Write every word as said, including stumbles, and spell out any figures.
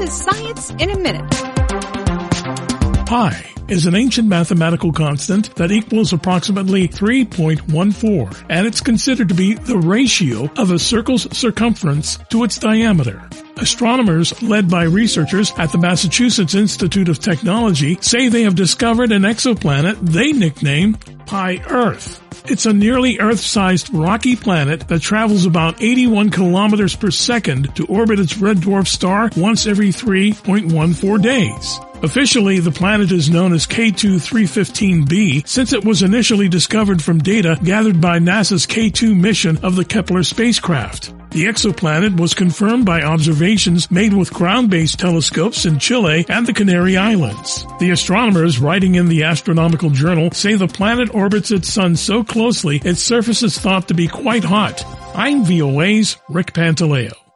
is Science in a Minute. Pi is an ancient mathematical constant that equals approximately three point one four, and it's considered to be the ratio of a circle's circumference to its diameter. Astronomers, led by researchers at the Massachusetts Institute of Technology, say they have discovered an exoplanet they nicknamed Pi Earth. It's a nearly Earth-sized rocky planet that travels about eighty-one kilometers per second to orbit its red dwarf star once every three point one four days. Officially, the planet is known as K two three fifteen b since it was initially discovered from data gathered by NASA's K two mission of the Kepler spacecraft. The exoplanet was confirmed by observations made with ground-based telescopes in Chile and the Canary Islands. The astronomers writing in the Astronomical Journal say the planet orbits its sun so closely its surface is thought to be quite hot. I'm V O A's Rick Pantaleo.